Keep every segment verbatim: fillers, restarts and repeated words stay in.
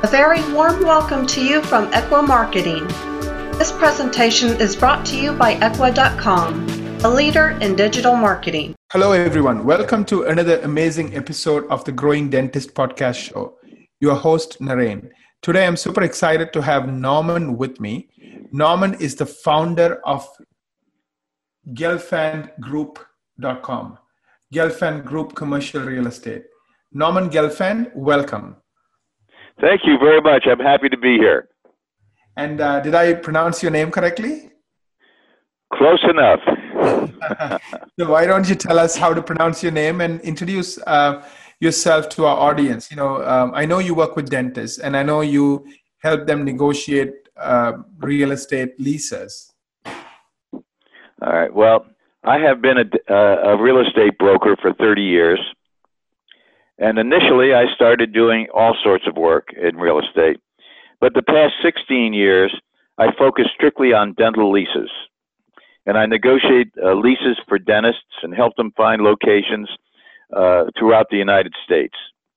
A very warm welcome to you from Equa Marketing. This presentation is brought to you by Equa dot com, a leader in digital marketing. Hello, everyone. Welcome to another amazing episode of the Growing Dentist podcast show. Your host, Naren. Today, I'm super excited to have Norman with me. Norman is the founder of Gelfand Group dot com, Gelfand Group Commercial Real Estate. Norman Gelfand, welcome. Thank you very much. I'm happy to be here. And uh, did I pronounce your name correctly? Close enough. So why don't you tell us how to pronounce your name and introduce uh, yourself to our audience? You know, um, I know you work with dentists, and I know you help them negotiate uh, real estate leases. All right. Well, I have been a, a real estate broker for thirty years. And initially, I started doing all sorts of work in real estate. But the past sixteen years, I focused strictly on dental leases. And I negotiate uh, leases for dentists and help them find locations uh, throughout the United States.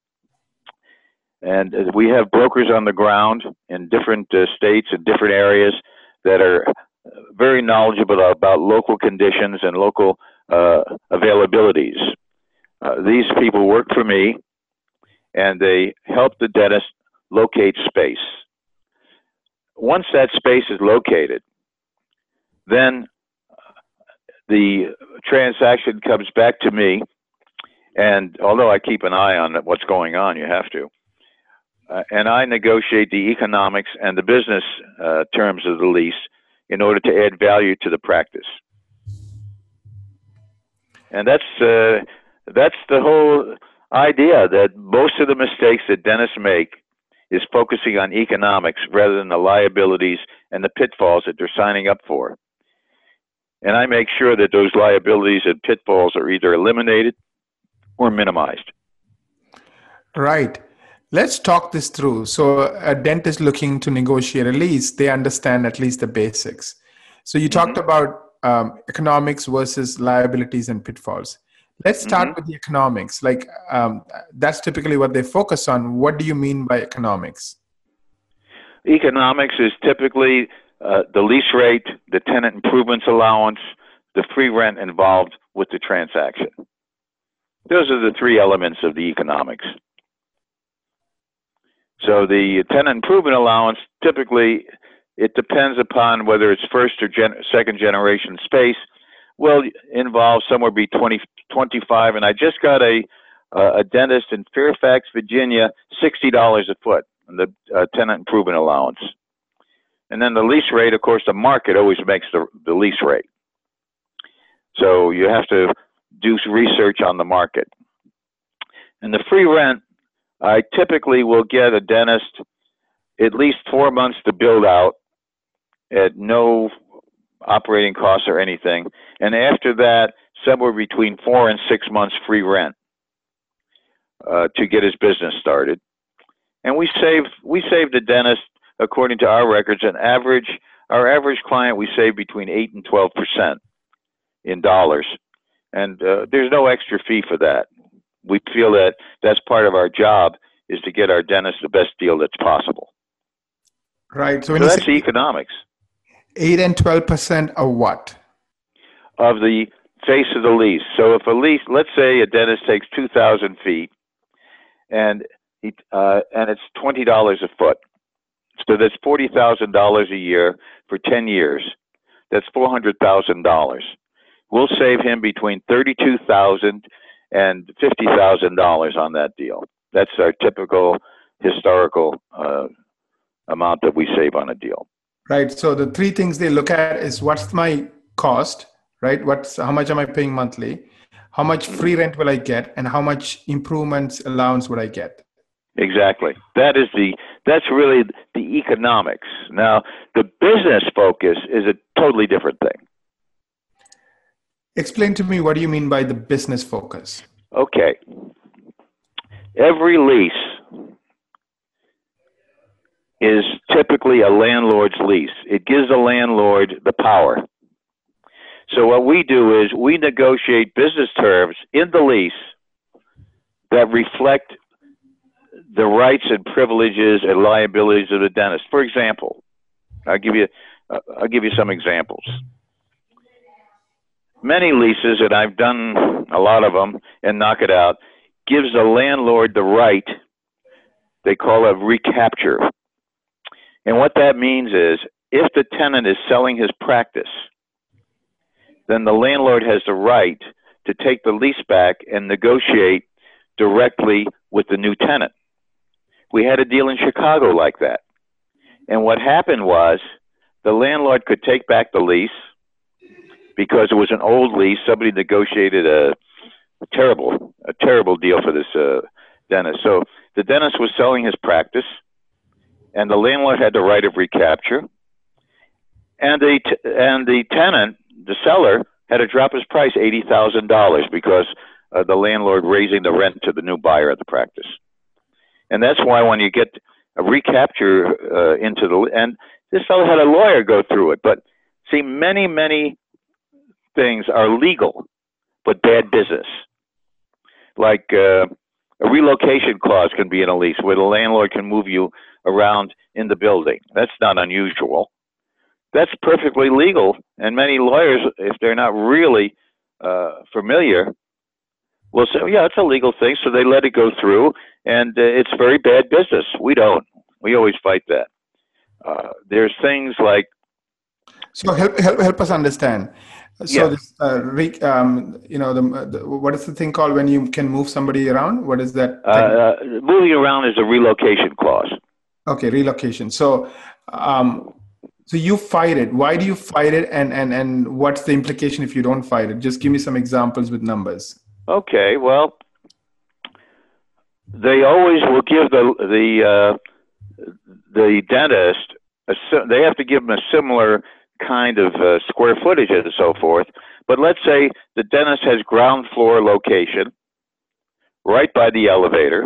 And uh, we have brokers on the ground in different uh, states and different areas that are very knowledgeable about local conditions and local uh, availabilities. Uh, these people work for me, and they help the dentist locate space. Once that space is located, then the transaction comes back to me, and although I keep an eye on what's going on, you have to, uh, and I negotiate the economics and the business uh, terms of the lease in order to add value to the practice. And that's... Uh, That's the whole idea, that most of the mistakes that dentists make is focusing on economics rather than the liabilities and the pitfalls that they're signing up for. And I make sure that those liabilities and pitfalls are either eliminated or minimized. Right. Let's talk this through. So a dentist looking to negotiate a lease, they understand at least the basics. So you mm-hmm. talked about um, economics versus liabilities and pitfalls. Let's start mm-hmm. with the economics. Like um, that's typically what they focus on. What do you mean by economics? Economics is typically uh, the lease rate, the tenant improvements allowance, the free rent involved with the transaction. Those are the three elements of the economics. So the tenant improvement allowance, typically, it depends upon whether it's first or gen- second generation space. Will involve somewhere between twenty, twenty-five, and I just got a uh, a dentist in Fairfax, Virginia, sixty dollars a foot on the uh, tenant improvement allowance. And then the lease rate, of course, the market always makes the, the lease rate. So you have to do some research on the market. And the free rent, I typically will get a dentist at least four months to build out at no operating costs or anything, and after that, somewhere between four and six months free rent uh, to get his business started. And we save we save the dentist, according to our records, an average our average client we save between eight and twelve percent in dollars, and uh, there's no extra fee for that. We feel that that's part of our job, is to get our dentist the best deal that's possible. Right. So, so that's the economics. eight and twelve percent of what? Of the face of the lease. So if a lease, let's say a dentist takes two thousand feet and he, uh, and it's twenty dollars a foot. So that's forty thousand dollars a year for ten years. That's four hundred thousand dollars. We'll save him between thirty-two thousand dollars and fifty thousand dollars on that deal. That's our typical historical uh, amount that we save on a deal. Right. So the three things they look at is what's my cost, right? What's how much am I paying monthly? How much free rent will I get, and how much improvements allowance would I get? Exactly. That is the that's really the economics. Now, the business focus is a totally different thing. Explain to me, what do you mean by the business focus? Okay. Every lease is typically a landlord's lease. It gives the landlord the power. So what we do is we negotiate business terms in the lease that reflect the rights and privileges and liabilities of the dentist. For example, I'll give you uh, I'll give you some examples. Many leases, and I've done a lot of them and knock it out, gives the landlord the right. They call it recapture. And what that means is, if the tenant is selling his practice, then the landlord has the right to take the lease back and negotiate directly with the new tenant. We had a deal in Chicago like that. And what happened was, the landlord could take back the lease because it was an old lease. Somebody negotiated a, a terrible, a terrible deal for this uh, dentist. So the dentist was selling his practice, and the landlord had the right of recapture. And the t and the tenant, the seller, had to drop his price eighty thousand dollars because uh, the landlord raising the rent to the new buyer of the practice. And that's why when you get a recapture uh, into the, and this fellow had a lawyer go through it, but see, many, many things are legal, but bad business. Like uh, a relocation clause can be in a lease where the landlord can move you around in the building. That's not unusual. That's perfectly legal, and many lawyers, if they're not really uh, familiar, will say, yeah, it's a legal thing, so they let it go through, and uh, it's very bad business. We don't. We always fight that. Uh, there's things like... So help, help, help us understand. So, yeah. this, uh, re, um, you know, the, the, what is the thing called when you can move somebody around? What is that? Uh, uh, moving around is a relocation clause. Okay, relocation. So, um, so you fight it. Why do you fight it? And, and, and what's the implication if you don't fight it? Just give me some examples with numbers. Okay, well, they always will give the the uh, the dentist a, they have to give them a similar kind of uh, square footage and so forth. But let's say the dentist has ground floor location right by the elevator,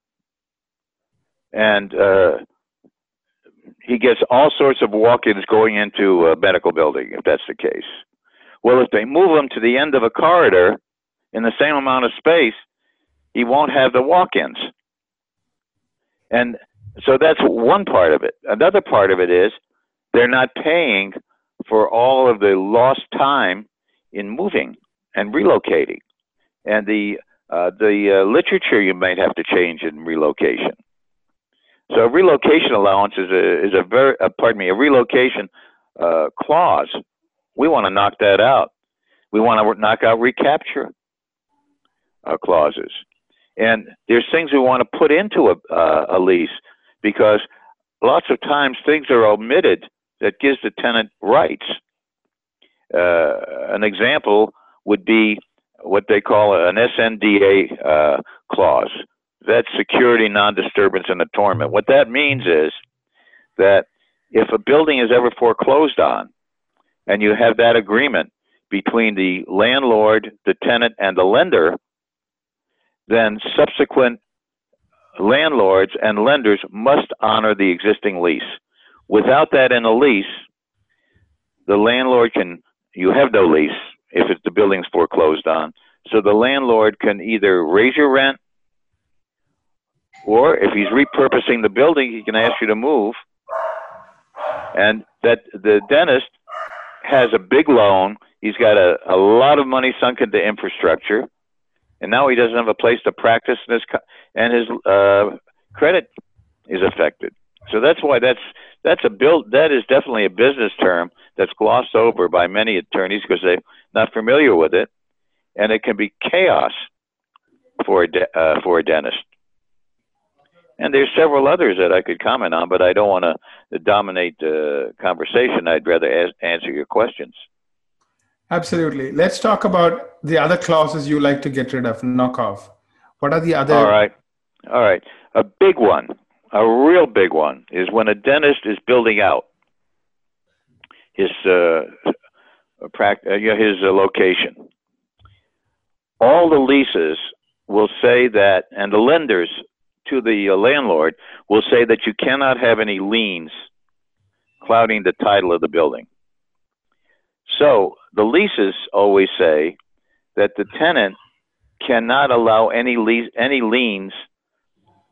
and uh, he gets all sorts of walk-ins going into a medical building, if that's the case. Well, if they move him to the end of a corridor in the same amount of space, he won't have the walk-ins. And so that's one part of it. Another part of it is they're not paying for all of the lost time in moving and relocating. And the, uh, the uh, literature you might have to change in relocation. So a relocation allowance is a, is a very, uh, pardon me, a relocation uh, clause. We want to knock that out. We want to knock out recapture uh, clauses. And there's things we want to put into a, uh, a lease, because lots of times things are omitted that gives the tenant rights. Uh, an example would be what they call an S N D A uh, clause. That's security, non-disturbance, and attornment. What that means is that if a building is ever foreclosed on, and you have that agreement between the landlord, the tenant, and the lender, then subsequent landlords and lenders must honor the existing lease. Without that in a lease, the landlord can, you have no lease if it's the building's foreclosed on. So the landlord can either raise your rent, or if he's repurposing the building, he can ask you to move. And that the dentist has a big loan. He's got a, a lot of money sunk into infrastructure, and now he doesn't have a place to practice, and his, and his uh, credit is affected. So that's why that's that's a build. That is definitely a business term that's glossed over by many attorneys because they're not familiar with it, and it can be chaos for a de uh, for a dentist. And there's several others that I could comment on, but I don't want to dominate the conversation. I'd rather ask, answer your questions. Absolutely. Let's talk about the other clauses you like to get rid of, knock off. What are the other? All right. All right. A big one, a real big one, is when a dentist is building out his, uh, his uh, location. All the leases will say that, and the lenders to the uh, landlord will say that you cannot have any liens clouding the title of the building. So the leases always say that the tenant cannot allow any lease, any liens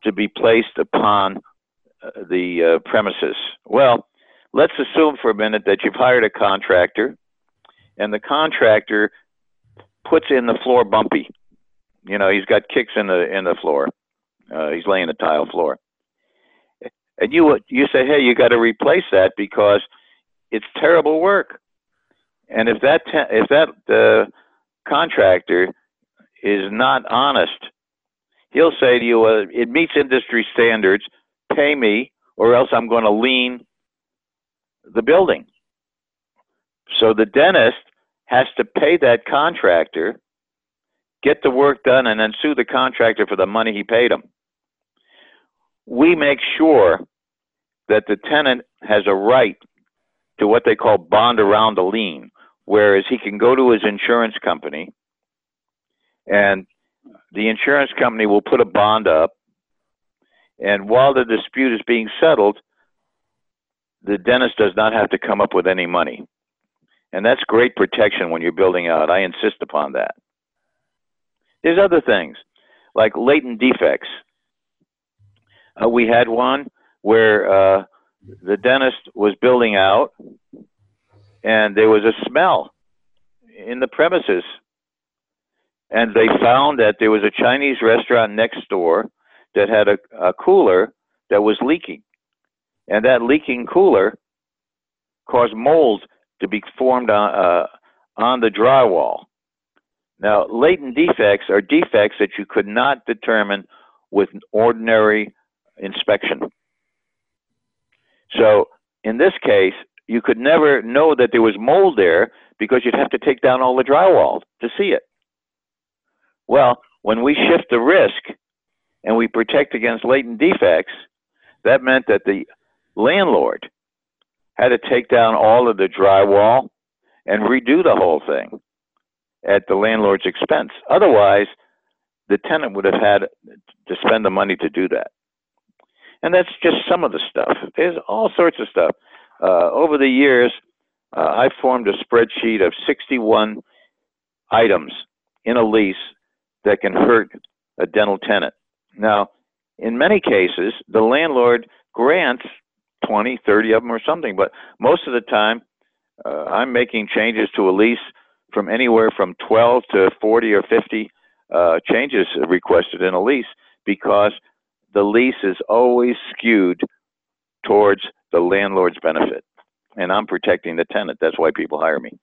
to be placed upon uh, the uh, premises? Well, let's assume for a minute that you've hired a contractor, and the contractor puts in the floor bumpy. You know, he's got kicks in the in the floor. Uh, he's laying a tile floor, and you you say, hey, you got to replace that because it's terrible work. And if that if that uh, contractor is not honest, he'll say to you, uh, it meets industry standards, pay me, or else I'm going to lien the building. So the dentist has to pay that contractor, get the work done, and then sue the contractor for the money he paid him. We make sure that the tenant has a right to what they call bond around the lien, whereas he can go to his insurance company, and the insurance company will put a bond up, and while the dispute is being settled, the dentist does not have to come up with any money. And that's great protection when you're building out. I insist upon that. There's other things, like latent defects. Uh, we had one where uh, the dentist was building out, and there was a smell in the premises. And they found that there was a Chinese restaurant next door that had a, a cooler that was leaking. And that leaking cooler caused mold to be formed on, uh, on the drywall. Now, latent defects are defects that you could not determine with ordinary inspection. So, in this case, you could never know that there was mold there because you'd have to take down all the drywall to see it. Well, when we shift the risk and we protect against latent defects, that meant that the landlord had to take down all of the drywall and redo the whole thing at the landlord's expense. Otherwise, the tenant would have had to spend the money to do that. And that's just some of the stuff. There's all sorts of stuff. Uh, over the years, uh, I formed a spreadsheet of sixty-one items in a lease that can hurt a dental tenant. Now, in many cases, the landlord grants twenty, thirty of them or something, but most of the time, uh, I'm making changes to a lease from anywhere from twelve to forty or fifty uh, changes requested in a lease, because the lease is always skewed towards the landlord's benefit, and I'm protecting the tenant. That's why people hire me.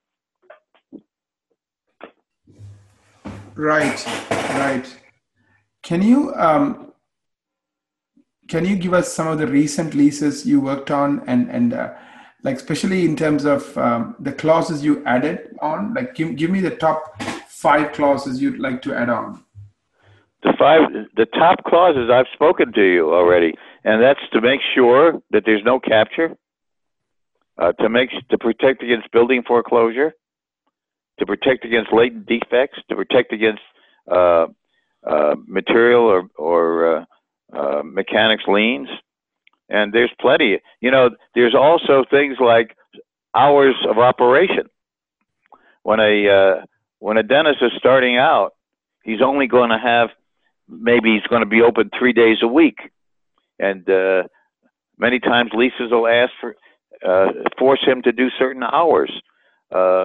Right, right. Can you um, can you give us some of the recent leases you worked on, and and uh, like especially in terms of um, the clauses you added on? Like, give give me the top five clauses you'd like to add on. The five, the top clauses I've spoken to you already, and that's to make sure that there's no capture, uh, to make to protect against building foreclosure, to protect against latent defects, to protect against uh, uh, material or, or uh, uh, mechanics liens. And there's plenty. You know, there's also things like hours of operation. When a, uh, when a dentist is starting out, he's only going to have, maybe he's going to be open three days a week. And uh, many times leases will ask for, uh, force him to do certain hours. Uh,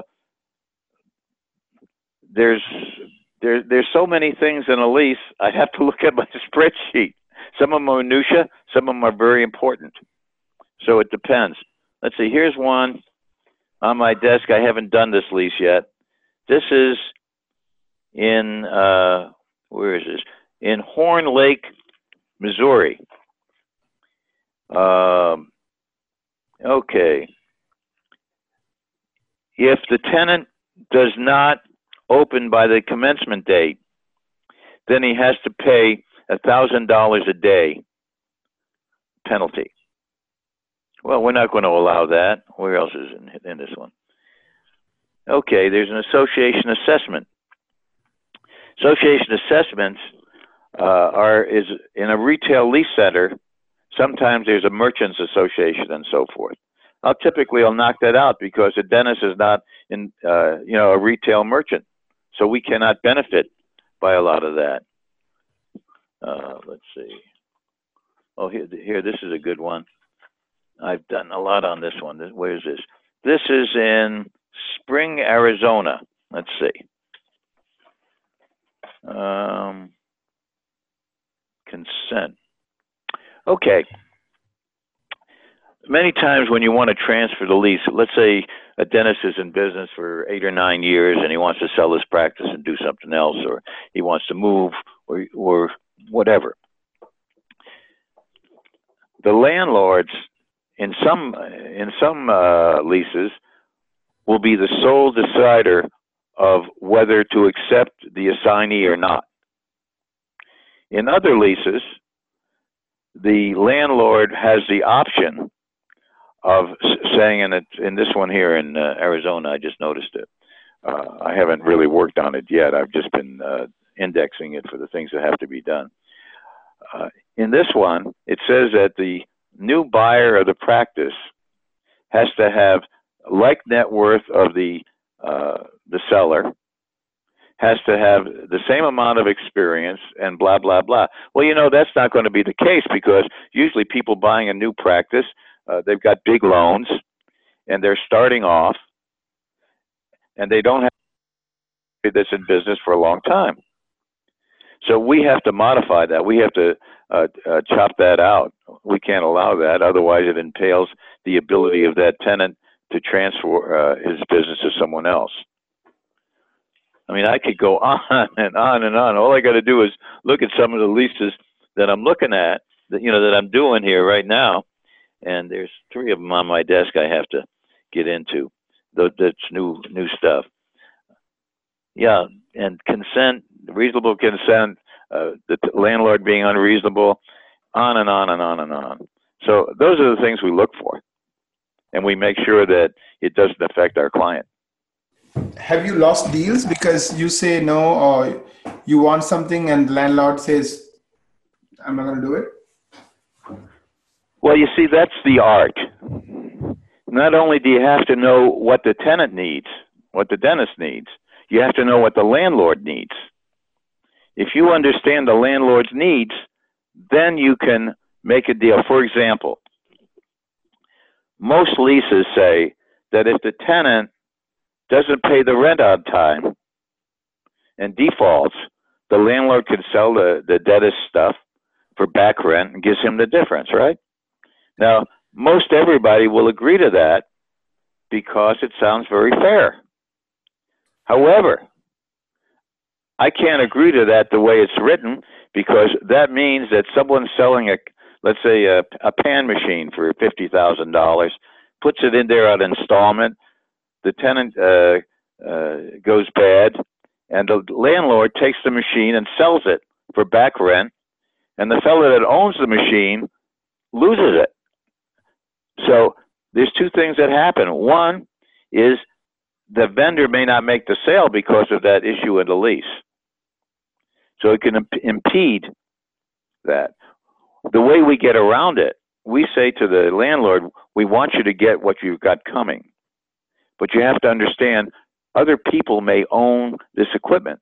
There's there, there's so many things in a lease. I have to look at my spreadsheet. Some of them are minutia, some of them are very important. So it depends. Let's see, here's one on my desk. I haven't done this lease yet. This is in, uh, where is this? In Horn Lake, Missouri. Um, okay. If the tenant does not open by the commencement date, then he has to pay a thousand dollars a day penalty. Well, we're not going to allow that. Where else is in, in this one? Okay, there's an association assessment. Association assessments uh, are is in a retail lease center. Sometimes there's a merchants association and so forth. I'll typically I'll knock that out because a dentist is not in uh, you know a retail merchant. So we cannot benefit by a lot of that. Uh, let's see. Oh, here, here, this is a good one. I've done a lot on this one. Where is this? This is in Spring, Arizona. Let's see. Um, consent. Okay. Many times when you want to transfer the lease, let's say a dentist is in business for eight or nine years and he wants to sell his practice and do something else, or he wants to move, or, or whatever. The landlords in some in some uh, leases will be the sole decider of whether to accept the assignee or not. In other leases, the landlord has the option of saying, in, it, in this one here in uh, Arizona, I just noticed it. Uh, I haven't really worked on it yet. I've just been uh, indexing it for the things that have to be done. Uh, in this one, it says that the new buyer of the practice has to have like net worth of the uh, the seller, has to have the same amount of experience, and blah, blah, blah. Well, you know, that's not going to be the case, because usually people buying a new practice, uh, they've got big loans, and they're starting off, and they don't have that's in business for a long time. So we have to modify that. We have to uh, uh, chop that out. We can't allow that. Otherwise, it entails the ability of that tenant to transfer uh, his business to someone else. I mean, I could go on and on and on. All I got to do is look at some of the leases that I'm looking at, that, you know, that I'm doing here right now. And there's three of them on my desk I have to get into. That's new, new stuff. Yeah, and consent, reasonable consent, uh, the landlord being unreasonable, on and on and on and on. So those are the things we look for, and we make sure that it doesn't affect our client. Have you lost deals because you say no, or you want something and the landlord says, I'm not going to do it? Well, you see, that's the art. Not only do you have to know what the tenant needs, what the dentist needs, you have to know what the landlord needs. If you understand the landlord's needs, then you can make a deal. For example, most leases say that if the tenant doesn't pay the rent on time and defaults, the landlord can sell the, the dentist stuff for back rent and gives him the difference, right? Now, most everybody will agree to that because it sounds very fair. However, I can't agree to that the way it's written, because that means that someone's selling a, let's say, a, a pan machine for fifty thousand dollars, puts it in there on installment, the tenant uh, uh, goes bad, and the landlord takes the machine and sells it for back rent, and the fellow that owns the machine loses it. So there's two things that happen. One is the vendor may not make the sale because of that issue in the lease. So it can imp impede that. The way we get around it, we say to the landlord, we want you to get what you've got coming. But you have to understand, other people may own this equipment.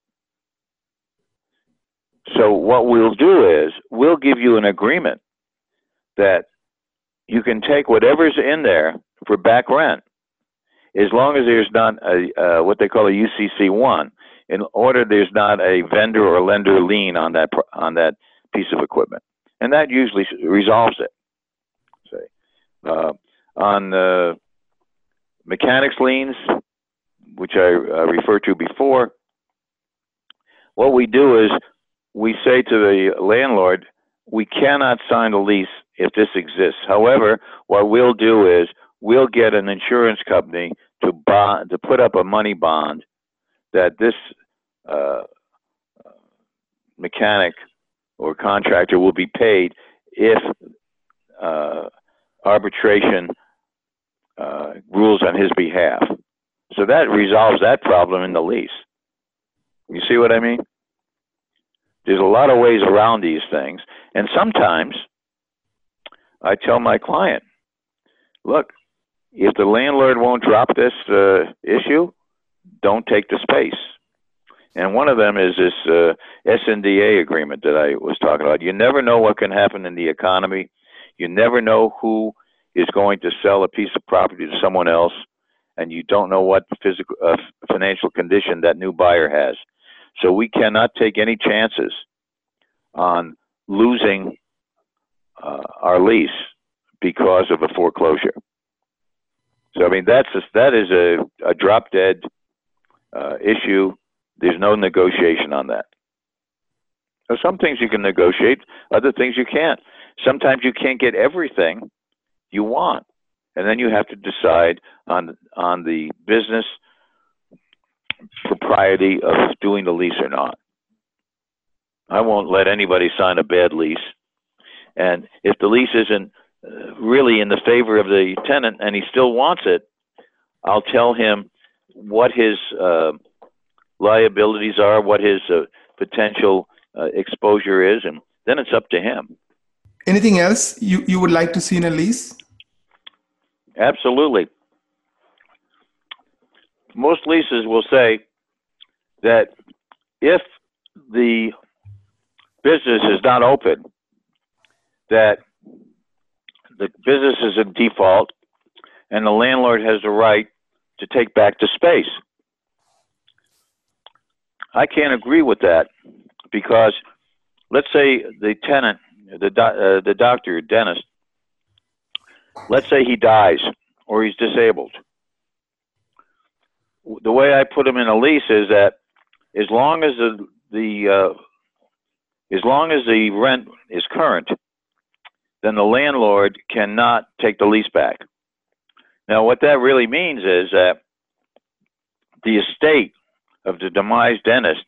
So what we'll do is, we'll give you an agreement that you can take whatever's in there for back rent, as long as there's not a uh, what they call a U C C one, in order there's not a vendor or lender lien on that on that piece of equipment, and that usually resolves it. Say uh, on uh, mechanics liens, which I uh, referred to before, what we do is we say to the landlord, we cannot sign a lease if this exists. However, what we'll do is we'll get an insurance company to bond, to put up a money bond that this uh, mechanic or contractor will be paid if uh, arbitration uh, rules on his behalf. So that resolves that problem in the lease. You see what I mean? There's a lot of ways around these things. And sometimes I tell my client, look, if the landlord won't drop this uh, issue, don't take the space. And one of them is this uh, S N D A agreement that I was talking about. You never know what can happen in the economy. You never know who is going to sell a piece of property to someone else, and you don't know what physical, uh, financial condition that new buyer has. So we cannot take any chances on losing uh, our lease because of a foreclosure. So I mean, that's a, that is a, a drop dead uh, issue. There's no negotiation on that. So some things you can negotiate, other things you can't. Sometimes you can't get everything you want, and then you have to decide on on the business propriety of doing the lease or not. I won't let anybody sign a bad lease, and if the lease isn't uh, really in the favor of the tenant and he still wants it, I'll tell him what his uh, liabilities are, what his uh, potential uh, exposure is, and then it's up to him. Anything else you, you would like to see in a lease? Absolutely. Most leases will say that if the business is not open, that the business is in default and the landlord has the right to take back the space. I can't agree with that, because let's say the tenant, the, do, uh, the doctor, dentist, let's say he dies or he's disabled. The way I put him in a lease is that as long as the, the uh, as long as the rent is current, then the landlord cannot take the lease back. Now, what that really means is that the estate of the demised dentist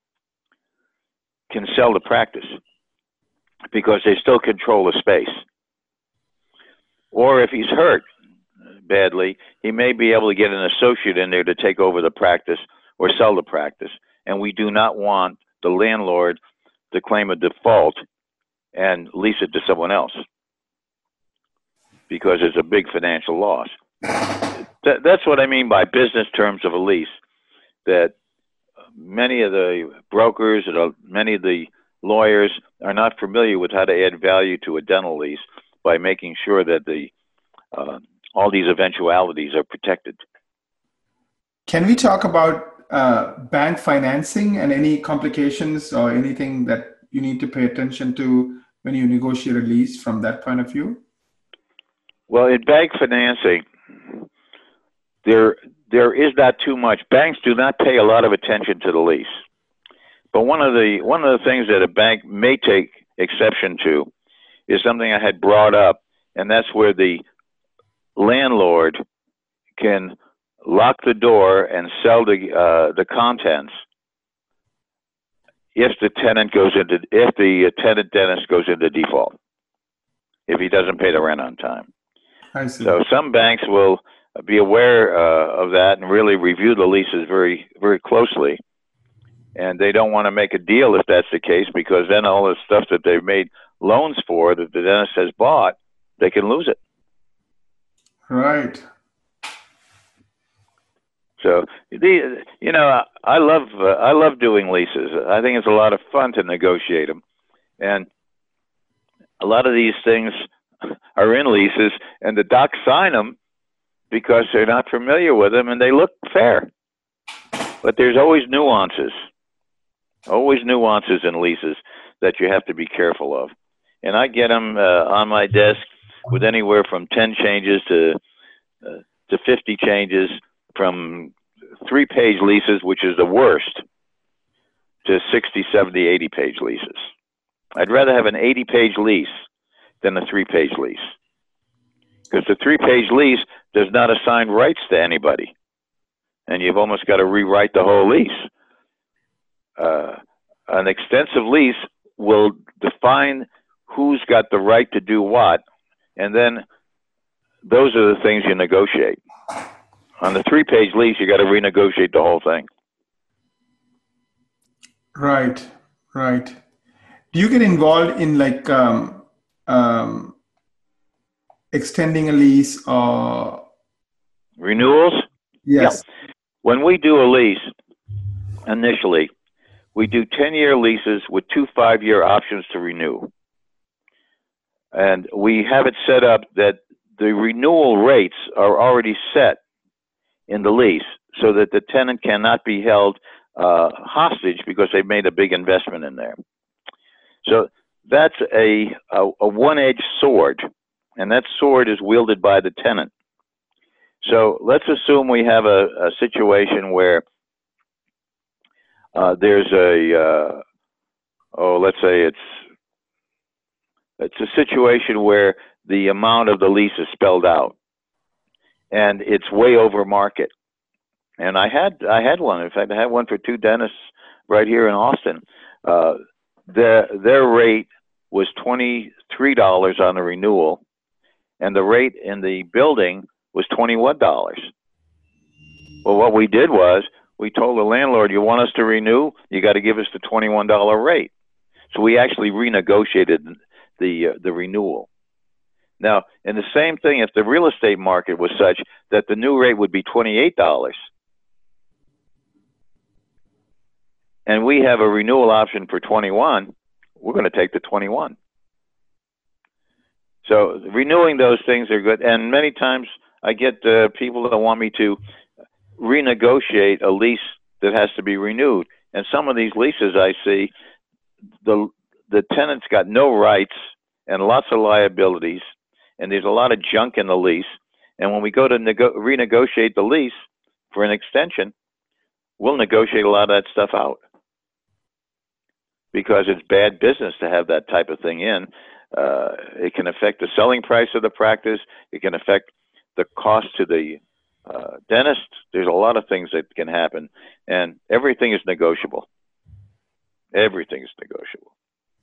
can sell the practice because they still control the space. Or if he's hurt badly, he may be able to get an associate in there to take over the practice or sell the practice. And we do not want the landlord to claim a default and lease it to someone else, because it's a big financial loss. That, that's what I mean by business terms of a lease, that many of the brokers and many of the lawyers are not familiar with how to add value to a dental lease by making sure that the uh, all these eventualities are protected. Can we talk about uh, bank financing and any complications or anything that you need to pay attention to when you negotiate a lease from that point of view? Well, in bank financing, there there is not too much. Banks do not pay a lot of attention to the lease. But one of the one of the things that a bank may take exception to is something I had brought up, and that's where the landlord can lock the door and sell the uh, the contents if the tenant goes into if the tenant dentist goes into default, if he doesn't pay the rent on time. I see. So some banks will be aware uh, of that and really review the leases very very closely, and they don't want to make a deal if that's the case, because then all the stuff that they've made loans for that the dentist has bought, they can lose it. Right. So, the, you know, I love uh, I love doing leases. I think it's a lot of fun to negotiate them, and a lot of these things are in leases, and the docs sign them because they're not familiar with them, and they look fair. But there's always nuances, always nuances in leases that you have to be careful of. And I get them uh, on my desk with anywhere from ten changes to uh, to fifty changes, from three-page leases, which is the worst, to sixty, seventy, eighty-page leases. I'd rather have an eighty-page lease than a three-page lease, because the three-page lease does not assign rights to anybody, and you've almost got to rewrite the whole lease. Uh, an extensive lease will define who's got the right to do what, and then those are the things you negotiate. On the three-page lease, you got to renegotiate the whole thing. Right, right. Do you get involved in like um, um, extending a lease or renewals? Yes. Yeah. When we do a lease, initially, we do ten-year leases with two five-year options to renew. And we have it set up that the renewal rates are already set in the lease so that the tenant cannot be held uh, hostage because they've made a big investment in there. So that's a, a, a one-edged sword, and that sword is wielded by the tenant. So let's assume we have a, a situation where uh, there's a, uh, oh, let's say it's, it's a situation where the amount of the lease is spelled out, and it's way over market. And I had I had one. In fact, I had one for two dentists right here in Austin. Uh, their their rate was twenty-three dollars on the renewal, and the rate in the building was twenty-one dollars. Well, what we did was we told the landlord, "You want us to renew? You got to give us the twenty-one dollar rate." So we actually renegotiated the uh, the renewal. Now, and the same thing, if the real estate market was such that the new rate would be twenty-eight dollars, and we have a renewal option for twenty-one, we're going to take the twenty-one. So renewing those things are good. And many times I get uh, people that want me to renegotiate a lease that has to be renewed. And some of these leases I see, the the tenant's got no rights and lots of liabilities, and there's a lot of junk in the lease. And when we go to nego- renegotiate the lease for an extension, we'll negotiate a lot of that stuff out, because it's bad business to have that type of thing in. Uh, it can affect the selling price of the practice. It can affect the cost to the uh, dentist. There's a lot of things that can happen, and everything is negotiable. Everything is negotiable.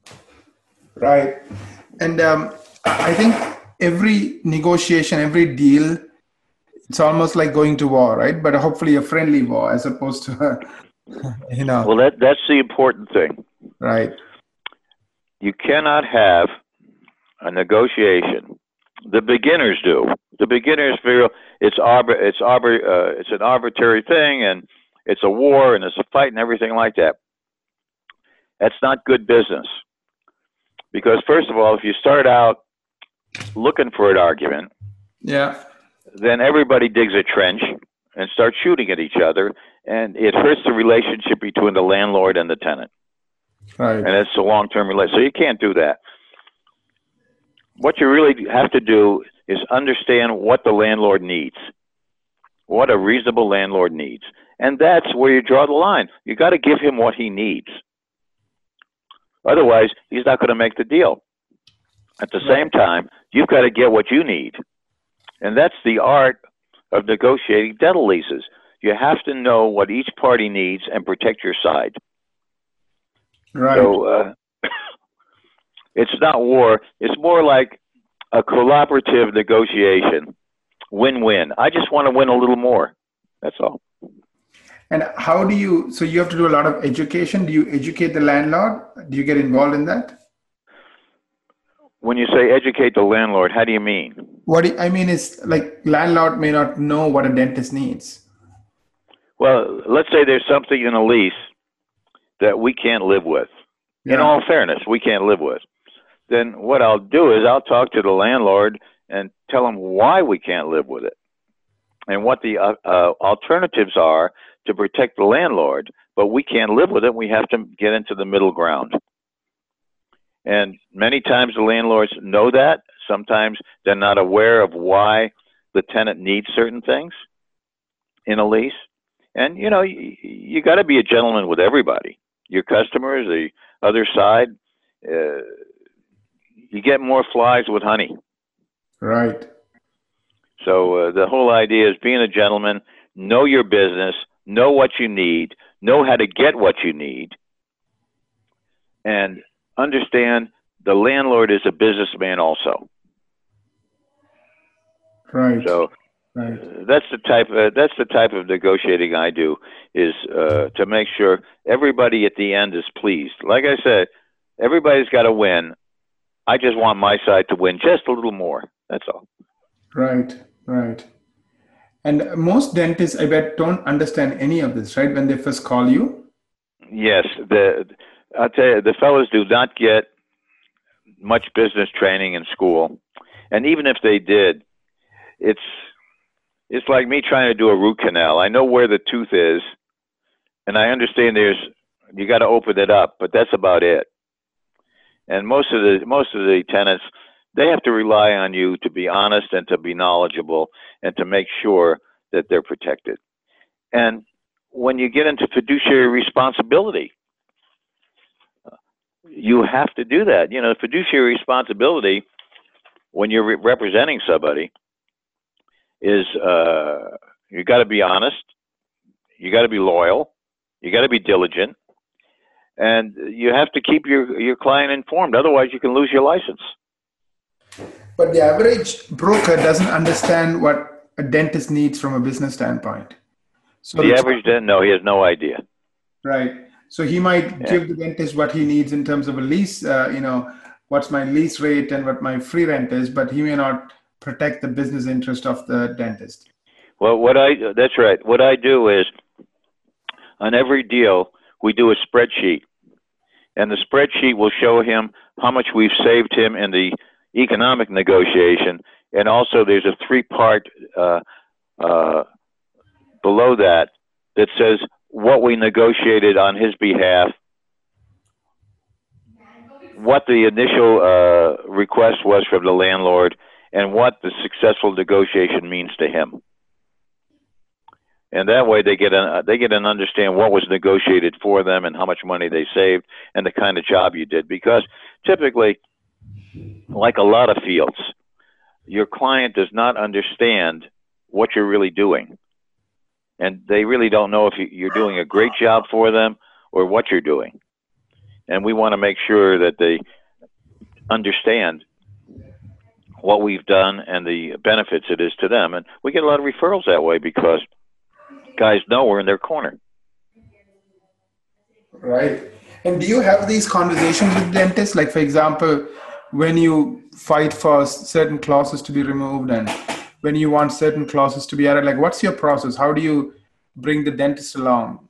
Right. And um, I think every negotiation, every deal, it's almost like going to war, right? But hopefully a friendly war as opposed to, you know. Well, that that's the important thing. Right. You cannot have a negotiation. The beginners do. The beginners feel it's arbor, it's arbor, uh, it's an arbitrary thing, and it's a war, and it's a fight, and everything like that. That's not good business. Because first of all, if you start out looking for an argument, yeah, then everybody digs a trench and starts shooting at each other, and it hurts the relationship between the landlord and the tenant. Right. And it's a long-term relationship. So you can't do that. What you really have to do is understand what the landlord needs, what a reasonable landlord needs. And that's where you draw the line. You got to give him what he needs. Otherwise, he's not going to make the deal. At the same time, you've got to get what you need. And that's the art of negotiating dental leases. You have to know what each party needs and protect your side. Right. So uh, it's not war. It's more like a collaborative negotiation. Win-win. I just want to win a little more. That's all. And how do you, so you have to do a lot of education. Do you educate the landlord? Do you get involved in that? When you say educate the landlord, how do you mean? What do you, I mean is, like, landlord may not know what a dentist needs. Well, let's say there's something in a lease that we can't live with. Yeah. In all fairness, we can't live with. Then what I'll do is I'll talk to the landlord and tell him why we can't live with it and what the uh, uh, alternatives are to protect the landlord, but we can't live with it. We have to get into the middle ground. And many times the landlords know that. Sometimes they're not aware of why the tenant needs certain things in a lease. And, you know, you, you got to be a gentleman with everybody. Your customers, the other side, uh, you get more flies with honey. Right. So uh, the whole idea is being a gentleman, know your business, know what you need, know how to get what you need, and understand the landlord is a businessman also. Right. So right. Uh, that's the type of, that's the type of negotiating I do, is uh, to make sure everybody at the end is pleased. Like I said, everybody's got to win. I just want my side to win just a little more. That's all. Right. Right. And most dentists, I bet, don't understand any of this, right? When they first call you. Yes, the I'll tell you, the fellows do not get much business training in school, and even if they did, it's it's like me trying to do a root canal. I know where the tooth is, and I understand there's you got to open it up, but that's about it. And most of the most of the tenants, they have to rely on you to be honest and to be knowledgeable and to make sure that they're protected. And when you get into fiduciary responsibility, you have to do that. You know, fiduciary responsibility when you're re representing somebody is uh, you got to be honest, you got to be loyal, you got to be diligent, and you have to keep your your client informed. Otherwise, you can lose your license. But the average broker doesn't understand what a dentist needs from a business standpoint. So the average dentist, no, he has no idea. Right. So he might yeah. give the dentist what he needs in terms of a lease, uh, you know, what's my lease rate and what my free rent is, but he may not protect the business interest of the dentist. Well, what I, that's right. What I do is on every deal, we do a spreadsheet, and the spreadsheet will show him how much we've saved him in the economic negotiation. And also there's a three part, uh, uh, below that that says what we negotiated on his behalf, what the initial uh, request was from the landlord, and what the successful negotiation means to him. And that way they get an, they get an understand what was negotiated for them and how much money they saved and the kind of job you did. Because typically, like a lot of fields, your client does not understand what you're really doing. And they really don't know if you're doing a great job for them or what you're doing. And we want to make sure that they understand what we've done and the benefits it is to them. And we get a lot of referrals that way because guys know we're in their corner. Right. And do you have these conversations with dentists? Like, for example, when you fight for certain clauses to be removed and when you want certain clauses to be added, like what's your process? How do you bring the dentist along?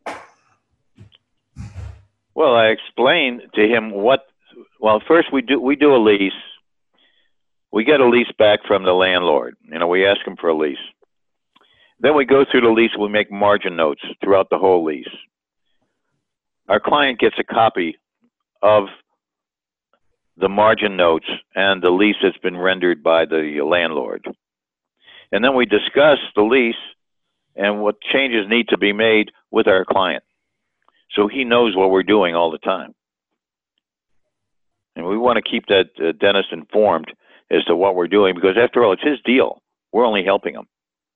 Well, I explain to him what, well, first we do, we do a lease. We get a lease back from the landlord. You know, we ask him for a lease. Then we go through the lease, we make margin notes throughout the whole lease. Our client gets a copy of the margin notes and the lease that's been rendered by the landlord. And then we discuss the lease and what changes need to be made with our client. So he knows what we're doing all the time. And we want to keep that uh, dentist informed as to what we're doing because after all, it's his deal. We're only helping him.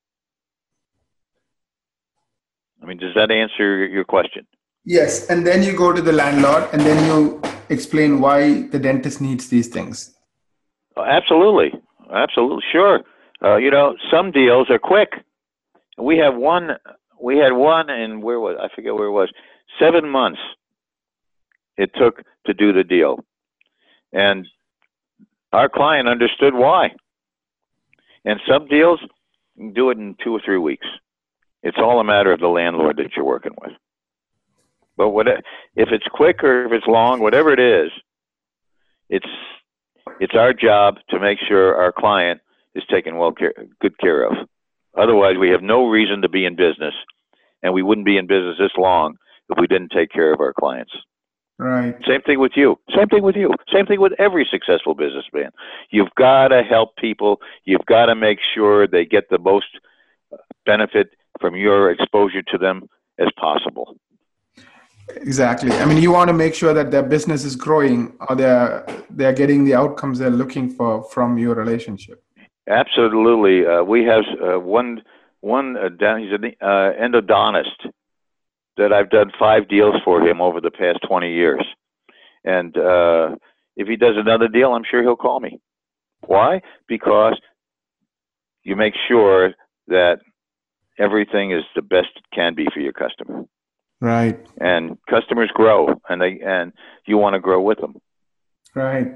I mean, does that answer your question? Yes. And then you go to the landlord and then you explain why the dentist needs these things. Oh, absolutely. Absolutely. Sure. Uh, you know, some deals are quick. We have one, we had one and where was, I forget where it was, seven months it took to do the deal. And our client understood why. And some deals, you can do it in two or three weeks. It's all a matter of the landlord that you're working with. But what, if it's quick or if it's long, whatever it is, it's, it's our job to make sure our client is taken well care, good care of. Otherwise, we have no reason to be in business, and we wouldn't be in business this long if we didn't take care of our clients. Right. Same thing with you. Same thing with you. Same thing with every successful businessman. You've got to help people. You've got to make sure they get the most benefit from your exposure to them as possible. Exactly. I mean, you want to make sure that their business is growing or they're, they're getting the outcomes they're looking for from your relationship. Absolutely. Uh, we have uh, one, one uh, he's an uh, endodontist that I've done five deals for him over the past twenty years. And uh, if he does another deal, I'm sure he'll call me. Why? Because you make sure that everything is the best it can be for your customer. Right. And customers grow, and they and you want to grow with them. Right.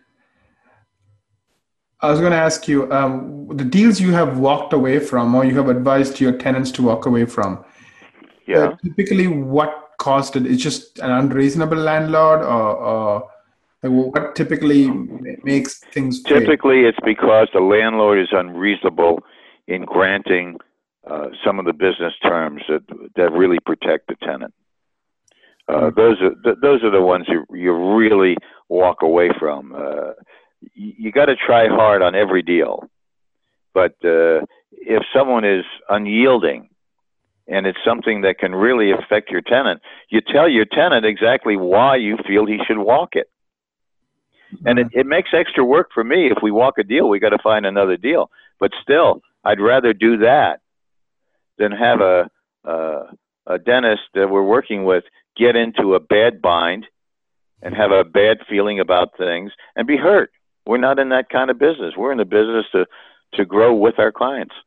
I was going to ask you, um, the deals you have walked away from or you have advised your tenants to walk away from, yeah. uh, typically what caused it? It's just an unreasonable landlord, or, or what typically makes things fail? Typically, it's because the landlord is unreasonable in granting uh, some of the business terms that that really protect the tenant. Uh, those are th- those are the ones you you really walk away from. Uh, you you got to try hard on every deal, but uh, if someone is unyielding and it's something that can really affect your tenant, you tell your tenant exactly why you feel he should walk it. And it, it makes extra work for me. If we walk a deal, we got to find another deal. But still, I'd rather do that than have a, a a dentist that we're working with get into a bad bind and have a bad feeling about things and be hurt. We're not in that kind of business. We're in the business to, to grow with our clients.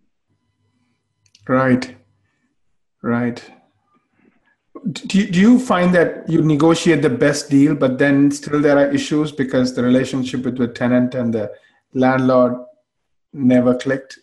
Right. Right. Do you, do you find that you negotiate the best deal, but then still there are issues because the relationship with the tenant and the landlord never clicked?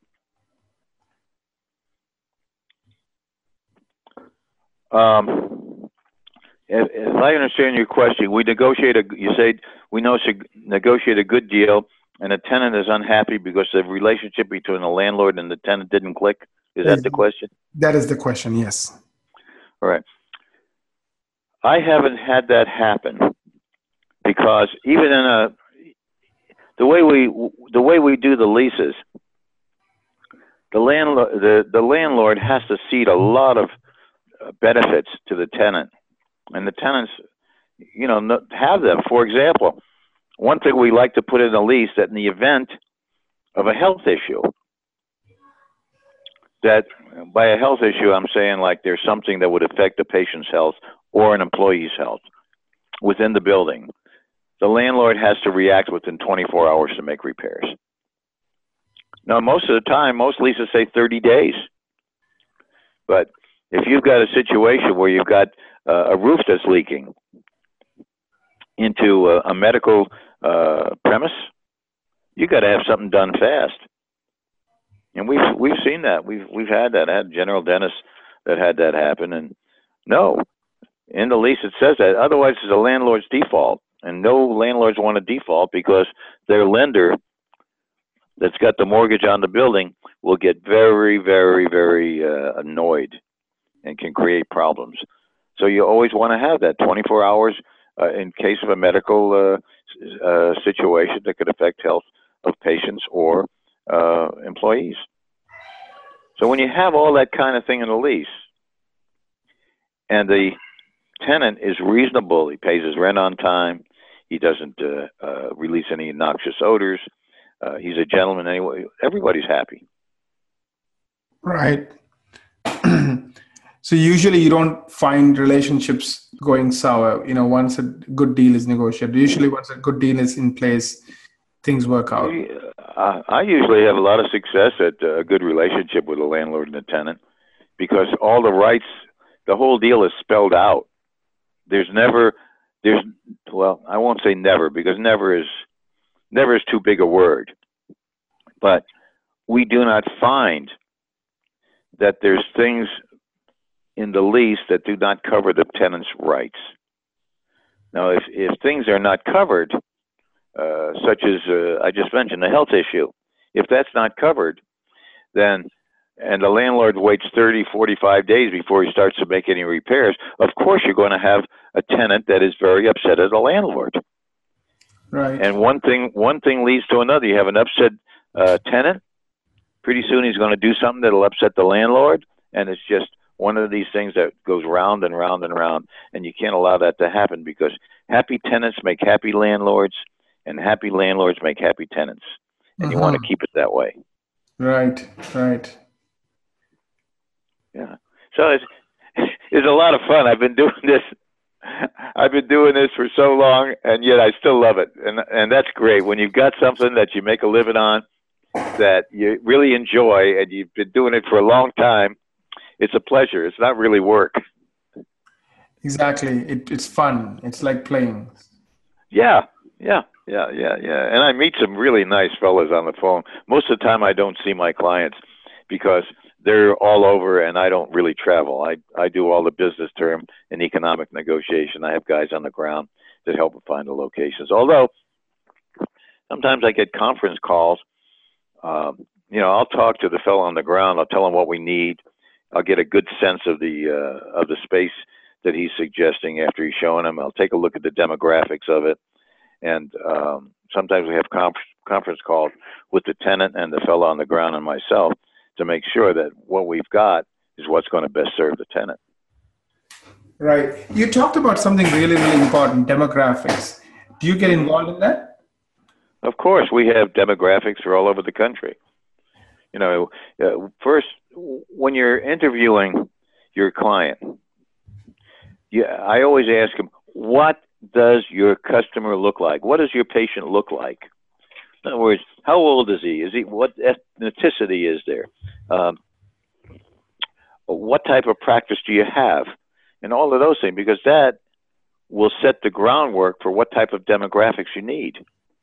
Um, if, if I understand your question, we negotiate a, you say we know negotiate a good deal and a tenant is unhappy because the relationship between the landlord and the tenant didn't click. Is that the question? That is the question, yes. All right. I haven't had that happen because even in a the way we the way we do the leases, the landlord the, the landlord has to cede a lot of benefits to the tenant, and the tenants, you know, have them. For example, one thing we like to put in the lease that in the event of a health issue, that by a health issue, I'm saying like there's something that would affect the patient's health or an employee's health within the building, the landlord has to react within twenty-four hours to make repairs. Now, most of the time, most leases say thirty days. But if you've got a situation where you've got uh, a roof that's leaking into a, a medical uh, premise, you got to have something done fast. And we've we've seen that. We've we've had that. I had general dentists that had that happen. And no, in the lease it says that. Otherwise, it's a landlord's default. And no landlords want to default because their lender that's got the mortgage on the building will get very, very, very uh, annoyed and can create problems. So you always want to have that twenty-four hours uh, in case of a medical uh, uh, situation that could affect health of patients or uh, employees. So when you have all that kind of thing in the lease and the tenant is reasonable, he pays his rent on time, he doesn't uh, uh, release any noxious odors, uh, he's a gentleman anyway, everybody's happy. Right. So usually you don't find relationships going sour, you know, once a good deal is negotiated. Usually once a good deal is in place, things work out. Uh, I usually have a lot of success at a good relationship with a landlord and a tenant because all the rights, the whole deal is spelled out. There's never, there's, well, I won't say never because never is, never is too big a word. But we do not find that there's things in the lease that do not cover the tenant's rights. Now, if, if things are not covered, uh, such as uh, I just mentioned, the health issue, if that's not covered, then, and the landlord waits thirty, forty-five days before he starts to make any repairs, of course you're going to have a tenant that is very upset at the landlord. Right. And one thing, one thing leads to another. You have an upset uh, tenant, pretty soon he's going to do something that'll upset the landlord, and it's just one of these things that goes round and round and round, and you can't allow that to happen because happy tenants make happy landlords, and happy landlords make happy tenants, and uh-huh. you want to keep it that way. Right, right. Yeah. So it's it's a lot of fun. I've been doing this. I've been doing this for so long, and yet I still love it, and and that's great. When you've got something that you make a living on, that you really enjoy, and you've been doing it for a long time, it's a pleasure. It's not really work. Exactly. It, it's fun. It's like playing. Yeah, yeah, yeah, yeah, yeah. And I meet some really nice fellas on the phone. Most of the time I don't see my clients because they're all over, and I don't really travel. I, I do all the business term and economic negotiation. I have guys on the ground that help find the locations. Although sometimes I get conference calls. Um, you know, I'll talk to the fellow on the ground. I'll tell him what we need. I'll get a good sense of the uh, of the space that he's suggesting after he's showing him. I'll take a look at the demographics of it, and um, sometimes we have conf conference calls with the tenant and the fellow on the ground and myself to make sure that what we've got is what's going to best serve the tenant. Right. You talked about something really, really important, demographics. Do you get involved in that? Of course, we have demographics for all over the country. You know, uh, first, when you're interviewing your client, yeah, I always ask them, what does your customer look like? What does your patient look like? In other words, how old is he? Is he, what ethnicity is there? Um, what type of practice do you have? And all of those things, because that will set the groundwork for what type of demographics you need.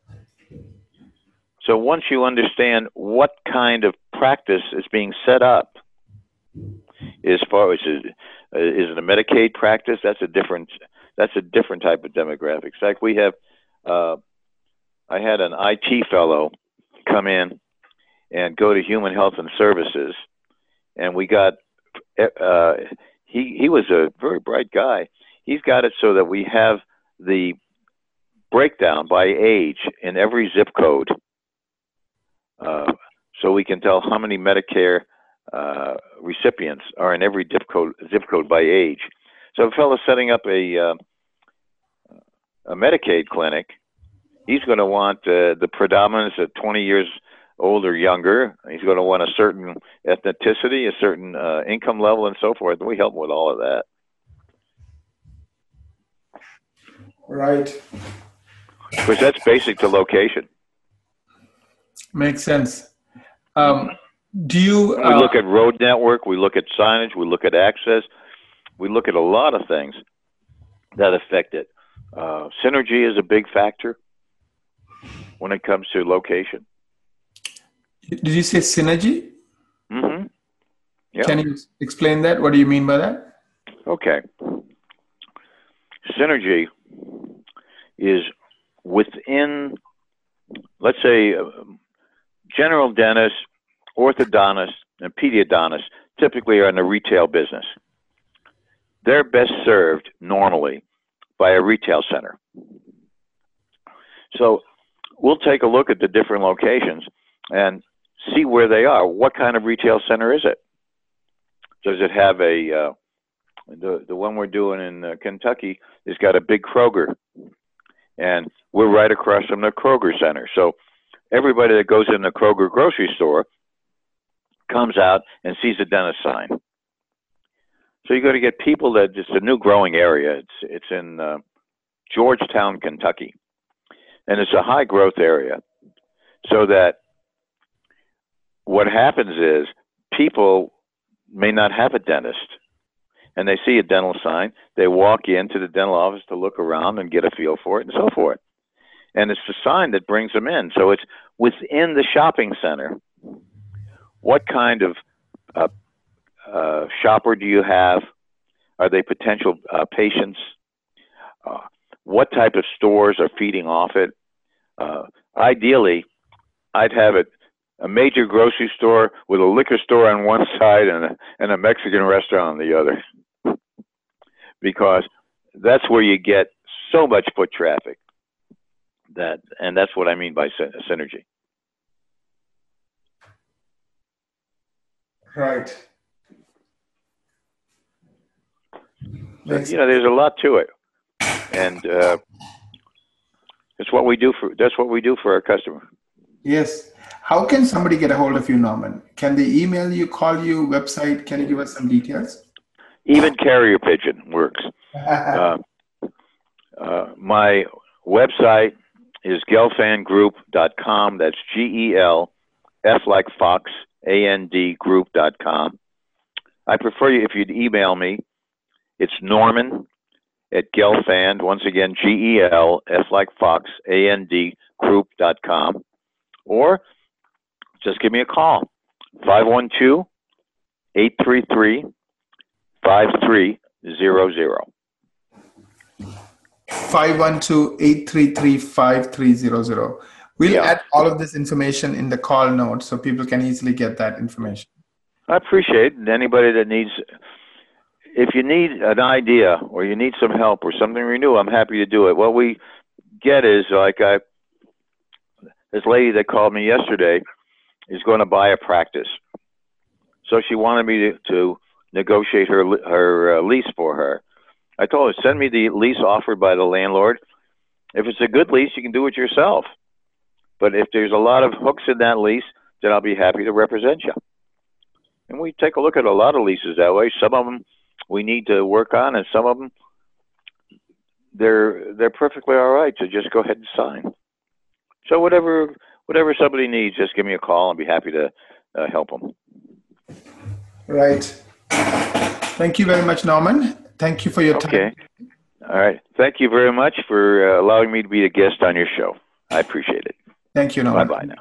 So once you understand what kind of practice is being set up, as far as is it a Medicaid practice? That's a different that's a different type of demographics. Like we have, uh, I had an I T fellow come in and go to Human Health and Services, and we got uh, he he was a very bright guy. He's got it so that we have the breakdown by age in every zip code. Uh, so we can tell how many Medicare uh, recipients are in every zip code, zip code by age. So if a fellow's setting up a, uh, a Medicaid clinic, he's going to want uh, the predominance at twenty years old or younger. He's going to want a certain ethnicity, a certain uh, income level, and so forth. And we help him with all of that. Right. Because that's basic to location. Makes sense. Um, do you? Uh, we look at road network, we look at signage, we look at access, we look at a lot of things that affect it. Uh, synergy is a big factor when it comes to location. Did you say synergy? Mm-hmm. Yeah. Can you explain that? What do you mean by that? Okay. Synergy is within, let's say, uh, general dentists, orthodontists, and pediatricians typically are in the retail business. They're best served normally by a retail center. So we'll take a look at the different locations and see where they are. What kind of retail center is it? Does it have a, uh, the, the one we're doing in uh, Kentucky has got a big Kroger, and we're right across from the Kroger Center. So everybody that goes in the Kroger grocery store comes out and sees a dentist sign. So you're going to get people that, it's a new growing area. It's, it's in uh, Georgetown, Kentucky. And it's a high growth area. So that what happens is people may not have a dentist, and they see a dental sign. They walk into the dental office to look around and get a feel for it and so forth. And it's the sign that brings them in. So it's within the shopping center. What kind of uh, uh, shopper do you have? Are they potential uh, patients? Uh, what type of stores are feeding off it? Uh, ideally, I'd have it a major grocery store with a liquor store on one side and a, and a Mexican restaurant on the other. Because that's where you get so much foot traffic. That, and that's what I mean by synergy. Right. You know, there's a lot to it, and uh, it's what we do for. That's what we do for our customer. Yes. How can somebody get a hold of you, Norman? Can they email you, call you, website? Can you give us some details? Even carrier pigeon works. uh, uh, my website is gelfand group dot com. That's G E L F like Fox, A N D group dot com. I prefer you if you'd email me. It's Norman at Gelfand. Once again, G E L F like Fox, A N D group dot com. Or just give me a call, five one two, eight three three, five three zero zero. five one two, eight three three, five three zero zero. We'll Yeah. add all of this information in the call notes so people can easily get that information. I appreciate it. Anybody that needs, if you need an idea or you need some help or something renew, I'm happy to do it. What we get is like I, this lady that called me yesterday is going to buy a practice. So she wanted me to, to negotiate her, her uh, lease for her. I told her, send me the lease offered by the landlord. If it's a good lease, you can do it yourself. But if there's a lot of hooks in that lease, then I'll be happy to represent you. And we take a look at a lot of leases that way. Some of them we need to work on, and some of them, they're, they're perfectly all right to just go ahead and sign. So whatever, whatever somebody needs, just give me a call. I'll be happy to uh, help them. Right. Thank you very much, Norman. Thank you for your time. Okay. All right. Thank you very much for uh, allowing me to be a guest on your show. I appreciate it. Thank you, Norman. Bye-bye now.